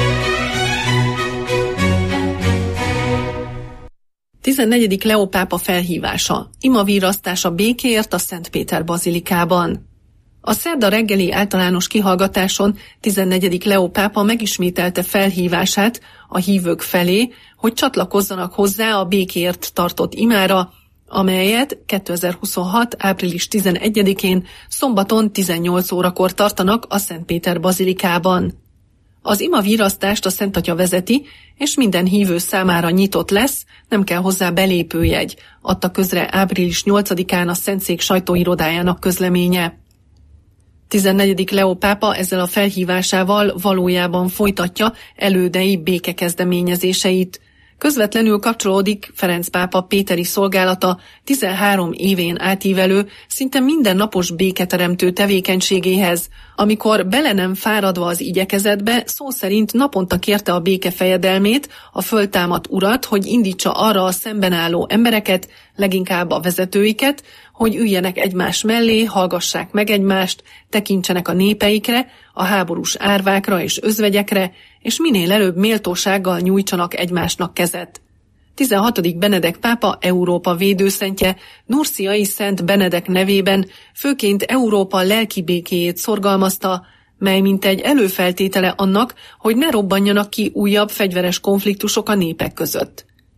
tizennegyedik Leo pápa felhívása, imavírasztás a békéért a Szent Péter bazilikában. A szerda reggeli általános kihallgatáson tizennegyedik Leo pápa megismételte felhívását a hívők felé, hogy csatlakozzanak hozzá a békéért tartott imára, amelyet kétezer-huszonhat. április tizenegyedikén szombaton tizennyolc órakor tartanak a Szent Péter bazilikában. Az ima virasztást a Szent Atya vezeti, és minden hívő számára nyitott lesz, nem kell hozzá belépőjegy, adta közre április nyolcadikán a Szentszék sajtóirodájának közleménye. tizennegyedik Leo pápa ezzel a felhívásával valójában folytatja elődei békekezdeményezéseit. Közvetlenül kapcsolódik Ferenc pápa péteri szolgálata tizenhárom évén átívelő, szinte mindennapos béketeremtő tevékenységéhez, amikor bele nem fáradva az igyekezetbe, szó szerint naponta kérte a béke fejedelmét, a föltámadt urat, hogy indítsa arra a szemben álló embereket, leginkább a vezetőiket, hogy üljenek egymás mellé, hallgassák meg egymást, tekintsenek a népeikre, a háborús árvákra és özvegyekre, és minél előbb méltósággal nyújtsanak egymásnak kezet. tizenhatodik Benedek pápa, Európa védőszentje, Nurciai Szent Benedek nevében főként Európa lelki békéjét szorgalmazta, mely mint egy előfeltétele annak, hogy ne robbanjanak ki újabb fegyveres konfliktusok a népek között.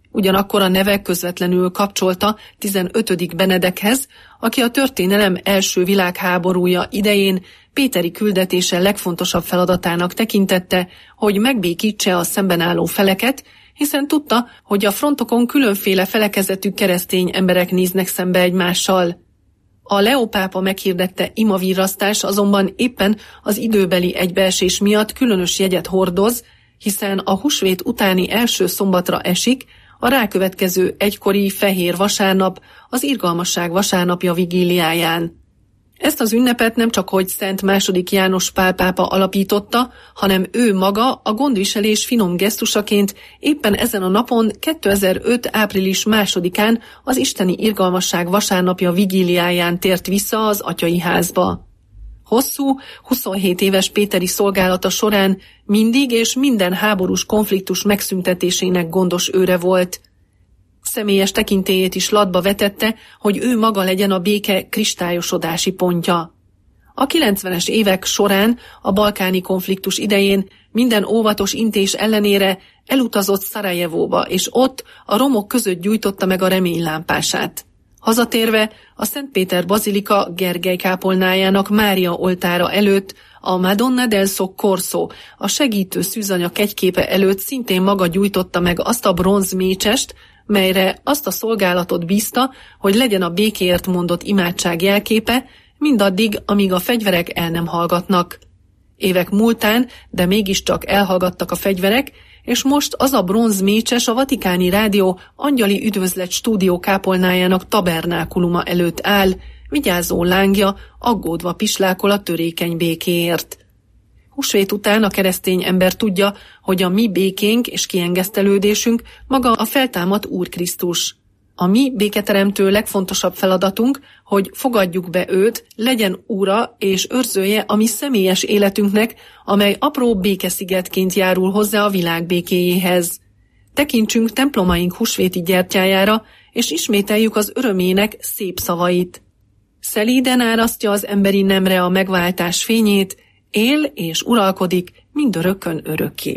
Ugyanakkor a neve közvetlenül kapcsolta tizenötödik Benedekhez, aki a történelem első világháborúja idején péteri küldetése legfontosabb feladatának tekintette, hogy megbékítse a szemben álló feleket, hiszen tudta, hogy a frontokon különféle felekezetű keresztény emberek néznek szembe egymással. A Leó pápa meghirdette imavirrasztás azonban éppen az időbeli egybeesés miatt különös jegyet hordoz, hiszen a húsvét utáni első szombatra esik, a rákövetkező egykori fehér vasárnap, az irgalmasság vasárnapja vigíliáján. Ezt az ünnepet nem csak hogy Szent második János Pál pápa alapította, hanem ő maga a gondviselés finom gesztusaként éppen ezen a napon kétezer-öt április másodikán az isteni irgalmasság vasárnapja vigíliáján tért vissza az atyai házba. Hosszú, huszonhét éves péteri szolgálata során mindig és minden háborús konfliktus megszüntetésének gondos őre volt. Személyes tekintélyét is latba vetette, hogy ő maga legyen a béke kristályosodási pontja. A kilencvenes évek során, a balkáni konfliktus idején minden óvatos intés ellenére elutazott Szarajevóba, és ott a romok között gyújtotta meg a reménylámpását. Hazatérve a Szent Péter Bazilika Gergely kápolnájának Mária oltára előtt, a Madonna del Soccorso, a segítő szűzanya kegyképe előtt szintén maga gyújtotta meg azt a bronz mécsest, melyre azt a szolgálatot bízta, hogy legyen a békéért mondott imádság jelképe, mindaddig, amíg a fegyverek el nem hallgatnak. Évek múltán, de mégiscsak elhallgattak a fegyverek, és most az a bronz mécses a Vatikáni Rádió angyali üdvözlet stúdió kápolnájának tabernákuluma előtt áll, vigyázó lángja, aggódva pislákol a törékeny békéért. Húsvét után a keresztény ember tudja, hogy a mi békénk és kiengesztelődésünk maga a feltámadt Úr Krisztus. A mi béketeremtő legfontosabb feladatunk, hogy fogadjuk be őt, legyen úra és őrzője a mi személyes életünknek, amely apró békeszigetként járul hozzá a világ békéjéhez. Tekintsünk templomaink húsvéti gyertyájára, és ismételjük az örömének szép szavait. Szelíden árasztja az emberi nemre a megváltás fényét, él és uralkodik mindörökkön örökké.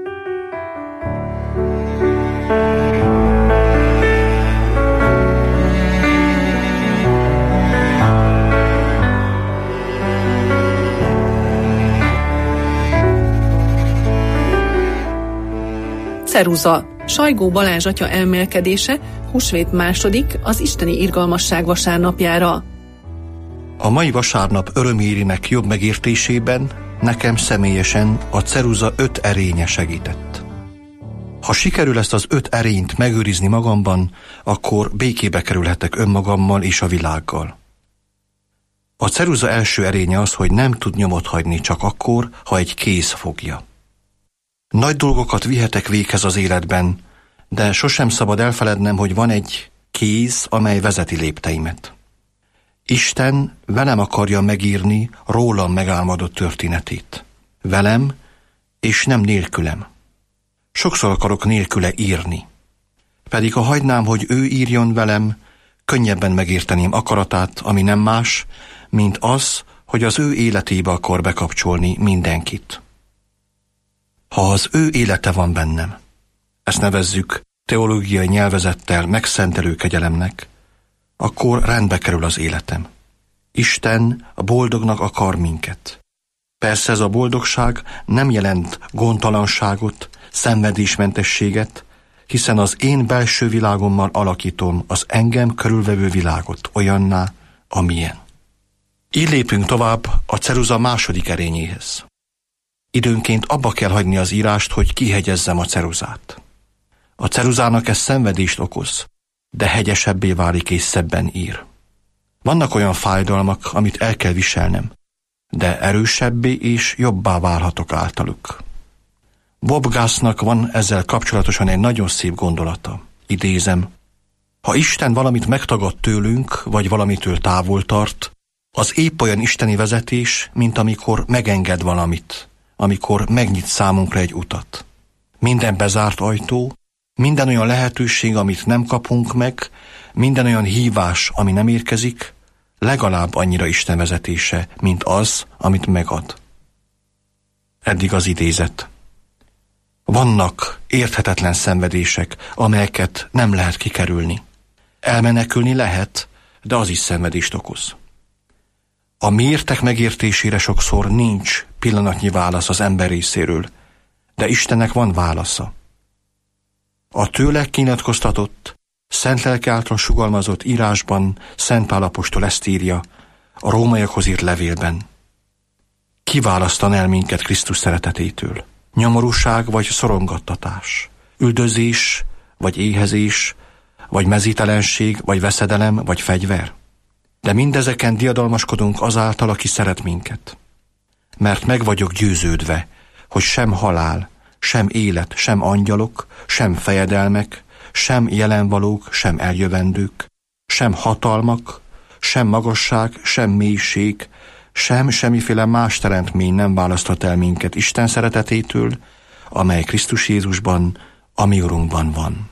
Ceruza, Sajgó Balázs atya elmélkedése, húsvét második, az isteni irgalmasság vasárnapjára. A mai vasárnap örömhírének jobb megértésében nekem személyesen a ceruza öt erénye segített. Ha sikerül ezt az öt erényt megőrizni magamban, akkor békébe kerülhetek önmagammal és a világgal. A ceruza első erénye az, hogy nem tud nyomot hagyni csak akkor, ha egy kéz fogja. Nagy dolgokat vihetek véghez az életben, de sosem szabad elfelednem, hogy van egy kéz, amely vezeti lépteimet. Isten velem akarja megírni rólam megálmodott történetét. Velem, és nem nélkülem. Sokszor akarok nélküle írni. Pedig ha hagynám, hogy ő írjon velem, könnyebben megérteném akaratát, ami nem más, mint az, hogy az ő életébe akar bekapcsolni mindenkit. Ha az ő élete van bennem, ezt nevezzük teológiai nyelvezettel megszentelő kegyelemnek, akkor rendbe kerül az életem. Isten a boldognak akar minket. Persze ez a boldogság nem jelent gondtalanságot, szenvedésmentességet, hiszen az én belső világommal alakítom az engem körülvevő világot olyanná, amilyen. Így lépünk tovább a ceruza második erényéhez. Időnként abba kell hagyni az írást, hogy kihegyezzem a ceruzát. A ceruzának ez szenvedést okoz, de hegyesebbé válik és szebben ír. Vannak olyan fájdalmak, amit el kell viselnem, de erősebbé és jobbá válhatok általuk. Bob Gassnak van ezzel kapcsolatosan egy nagyon szép gondolata. Idézem: ha Isten valamit megtagad tőlünk, vagy valamitől távol tart, az épp olyan isteni vezetés, mint amikor megenged valamit, amikor megnyit számunkra egy utat. Minden bezárt ajtó, minden olyan lehetőség, amit nem kapunk meg, minden olyan hívás, ami nem érkezik, legalább annyira Isten vezetése, mint az, amit megad. Eddig az idézet. Vannak érthetetlen szenvedések, amelyeket nem lehet kikerülni. Elmenekülni lehet, de az is szenvedést okoz. A miértek megértésére sokszor nincs pillanatnyi válasz az ember részéről, de Istennek van válasza. A tőle kinyilatkoztatott, szent lelke által sugalmazott írásban Szent Pál apostol ezt írja a rómaiakhoz írt levélben. Kiválasztan el minket Krisztus szeretetétől? Nyomorúság vagy szorongattatás, üldözés vagy éhezés, vagy mezítelenség, vagy veszedelem, vagy fegyver? De mindezeken diadalmaskodunk azáltal, aki szeret minket. Mert meg vagyok győződve, hogy sem halál, sem élet, sem angyalok, sem fejedelmek, sem jelenvalók, sem eljövendők, sem hatalmak, sem magasság, sem mélység, sem semmiféle más teremtmény nem választhat el minket Isten szeretetétől, amely Krisztus Jézusban, a mi Urunkban van.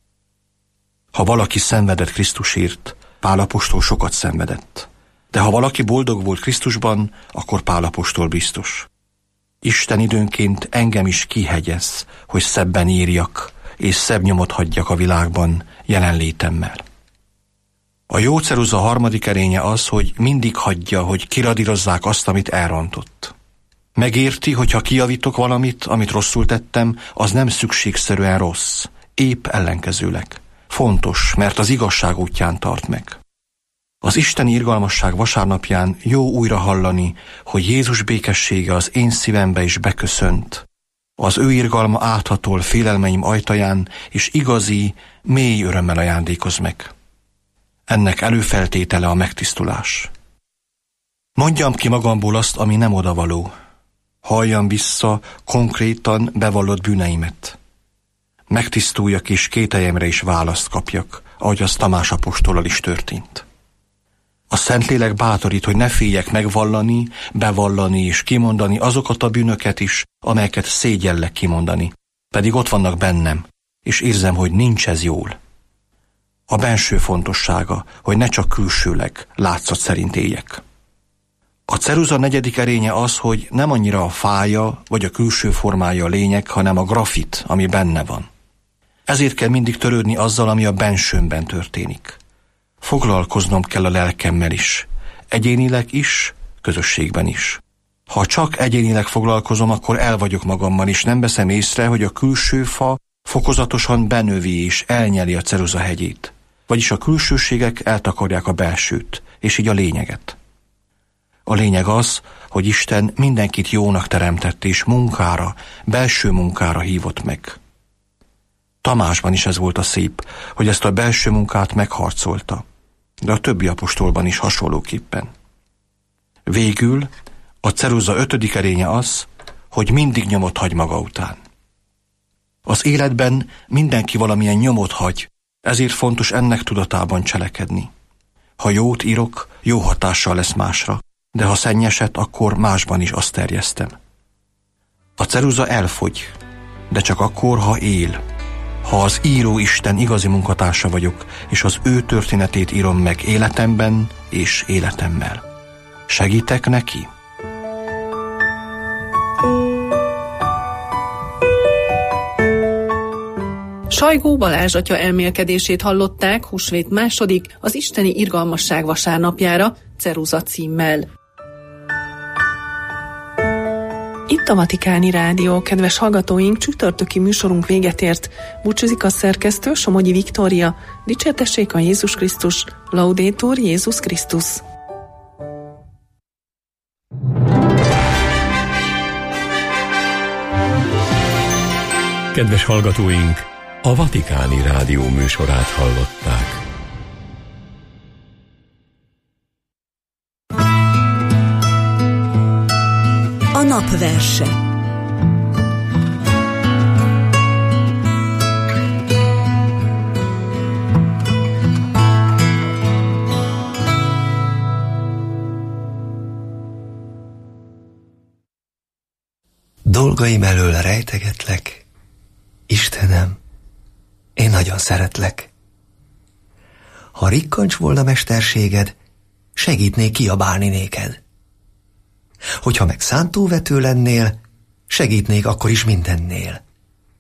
Ha valaki szenvedett Krisztusért, Pál apostol sokat szenvedett. De ha valaki boldog volt Krisztusban, akkor Pál apostol biztos. Isten időnként engem is kihegyez, hogy szebben írjak, és szebb nyomot hagyjak a világban jelenlétemmel. A jó ceruza harmadik erénye az, hogy mindig hagyja, hogy kiradírozzák azt, amit elrontott. Megérti, hogy ha kijavítok valamit, amit rosszul tettem, az nem szükségszerűen rossz, épp ellenkezőleg. Fontos, mert az igazság útján tart meg. Az isteni irgalmasság vasárnapján jó újra hallani, hogy Jézus békessége az én szívembe is beköszönt. Az ő irgalma áthatol félelmeim ajtaján, és igazi, mély örömmel ajándékoz meg. Ennek előfeltétele a megtisztulás. Mondjam ki magamból azt, ami nem odavaló. Halljam vissza konkrétan bevallott bűneimet. Megtisztuljak és kételyemre is választ kapjak, ahogy az Tamás apostollal is történt. A Szentlélek bátorít, hogy ne féljek megvallani, bevallani és kimondani azokat a bűnöket is, amelyeket szégyellek kimondani, pedig ott vannak bennem, és érzem, hogy nincs ez jól. A benső fontossága, hogy ne csak külsőleg, látszat szerint éljek. A ceruza negyedik erénye az, hogy nem annyira a fája vagy a külső formája a lényeg, hanem a grafit, ami benne van. Ezért kell mindig törődni azzal, ami a bensőmben történik. Foglalkoznom kell a lelkemmel is, egyénileg is, közösségben is. Ha csak egyénileg foglalkozom, akkor el vagyok magammal, és nem veszem észre, hogy a külső fa fokozatosan benövi és elnyeli a ceruza hegyét. Vagyis a külsőségek eltakarják a belsőt, és így a lényeget. A lényeg az, hogy Isten mindenkit jónak teremtett, és munkára, belső munkára hívott meg. Tamásban is ez volt a szép, hogy ezt a belső munkát megharcolta, de a többi apostolban is hasonlóképpen. Végül a ceruza ötödik erénye az, hogy mindig nyomot hagy maga után. Az életben mindenki valamilyen nyomot hagy, ezért fontos ennek tudatában cselekedni. Ha jót írok, jó hatással lesz másra, de ha szennyeset, akkor másban is azt terjesztem. A ceruza elfogy, de csak akkor, ha él. Ha az író Isten igazi munkatársa vagyok, és az ő történetét írom meg életemben és életemmel. Segítek neki? Sajgó Balázs atya elmélkedését hallották húsvét második, az isteni irgalmasság vasárnapjára, ceruza címmel. Itt a Vatikáni Rádió, kedves hallgatóink, csütörtöki műsorunk véget ért. Búcsúzik a szerkesztő, Somogyi Viktória. Dicsértessék a Jézus Krisztus, Laudetur Jézus Krisztus. Kedves hallgatóink, a Vatikáni Rádió műsorát hallották. A napverse. Dolgaim elől rejtegetlek, Istenem, én nagyon szeretlek. Ha rikkancs volna mesterséged, segítnék kiabálni néked. Hogyha meg szántóvető lennél, segítnék akkor is mindennél.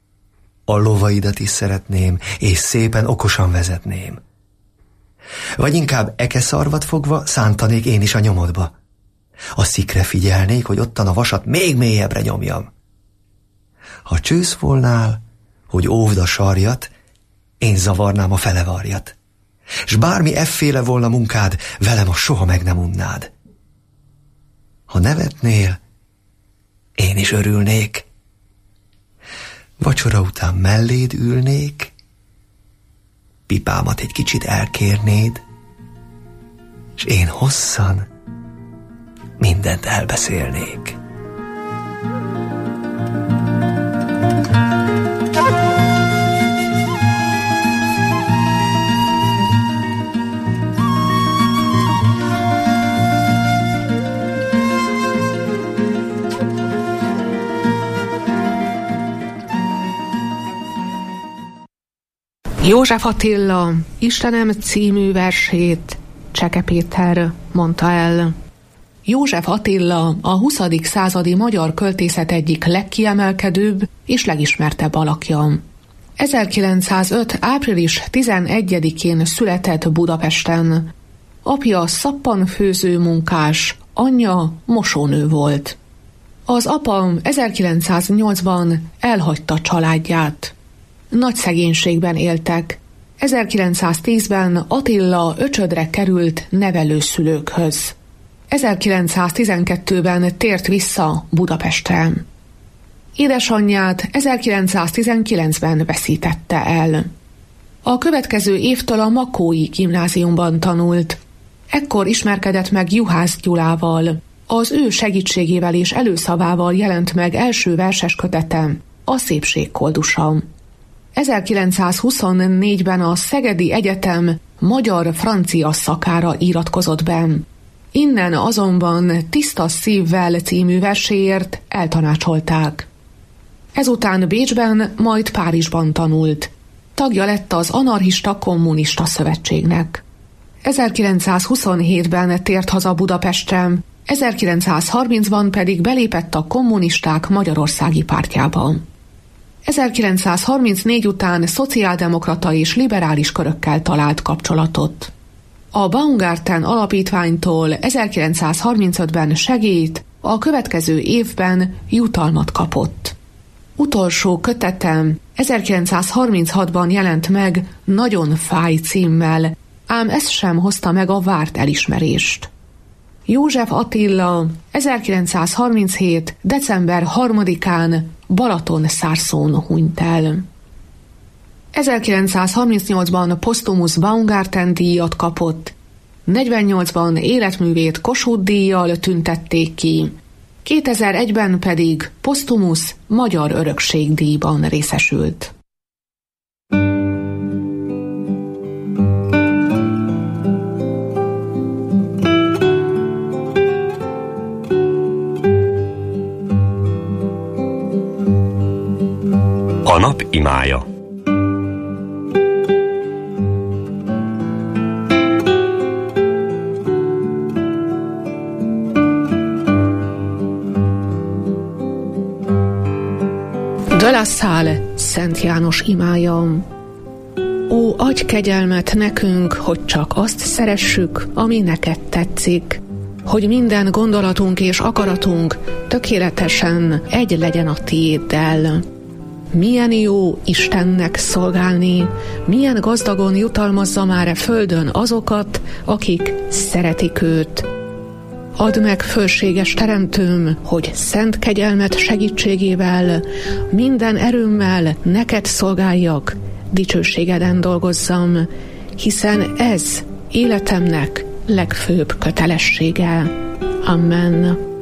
a lovaidat is szeretném, és szépen okosan vezetném. Vagy inkább ekeszarvat fogva szántanék én is a nyomodba. A szikre figyelnék, hogy ottan a vasat még mélyebbre nyomjam. Ha csősz volnál, hogy óvd a sarjat, én zavarnám a felevarjat. S bármi efféle volna munkád, velem a soha meg nem unnád. Ha nevetnél, én is örülnék. Vacsora után melléd ülnék, pipámat egy kicsit elkérnéd, s én hosszan mindent elbeszélnék. József Attila Istenem című versét Cseke Péter mondta el. József Attila a huszadik századi magyar költészet egyik legkiemelkedőbb és legismertebb alakja. ezerkilencszázöt. április tizenegyedikén született Budapesten. Apja szappanfőző munkás, anyja mosónő volt. Az apa ezerkilencszáznyolcban elhagyta családját. Nagy szegénységben éltek. ezerkilencszáztízben Attila öcsödre került nevelőszülőkhöz. ezerkilencszáztizenkettőben tért vissza Budapestre. Édesanyját ezerkilencszáztizenkilencben veszítette el. A következő évtől a Makói gimnáziumban tanult. Ekkor ismerkedett meg Juhász Gyulával. Az ő segítségével és előszavával jelent meg első verseskötete, a Szépség koldusa. ezerkilencszázhuszonnégyben a Szegedi Egyetem magyar-francia szakára iratkozott be. Innen azonban Tiszta szívvel című verséért eltanácsolták. Ezután Bécsben, majd Párizsban tanult. Tagja lett az Anarchista Kommunista Szövetségnek. ezerkilencszázhuszonhétben tért haza Budapestre, ezerkilencszázharmincban pedig belépett a kommunisták magyarországi pártjába. ezerkilencszázharmincnégy után szociáldemokrata és liberális körökkel talált kapcsolatot. A Baumgarten alapítványtól ezerkilencszázharmincötben segélyt, a következő évben jutalmat kapott. Utolsó kötetem ezerkilencszázharminchatban jelent meg Nagyon fáj címmel, ám ez sem hozta meg a várt elismerést. József Attila ezerkilencszázharminchét. december harmadikán Balatonszárszón hunyt el. ezerkilencszázharmincnyolcban posztumusz Baumgarten díjat kapott, negyvennyolcban életművét Kossuth díjjal tüntették ki, kétezer-egyben pedig posztumusz Magyar Örökség díjban részesült. A nap imája. De La Salle, Szent János imája. Ó, adj kegyelmet nekünk, hogy csak azt szeressük, ami neked tetszik, hogy minden gondolatunk és akaratunk tökéletesen egy legyen a tiéddel. Milyen jó Istennek szolgálni, milyen gazdagon jutalmazza már e földön azokat, akik szeretik őt. Add meg, fölséges teremtőm, hogy szent kegyelmet segítségével, minden erőmmel neked szolgáljak, dicsőségeden dolgozzam, hiszen ez életemnek legfőbb kötelessége. Amen.